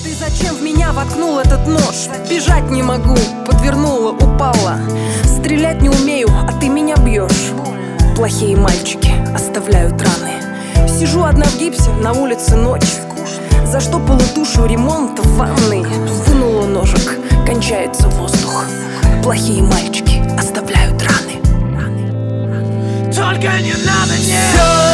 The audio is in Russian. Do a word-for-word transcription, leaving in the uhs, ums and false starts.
Ты зачем в меня воткнул этот нож? Бежать не могу, подвернула, упала. Стрелять не умею, а ты меня бьешь. Плохие мальчики оставляют раны. Сижу одна в гипсе, на улице ночь. Заштопала тушу, ремонт в ванной. Вынула ножик, кончается воздух. Плохие мальчики оставляют раны. Только не надо, нет.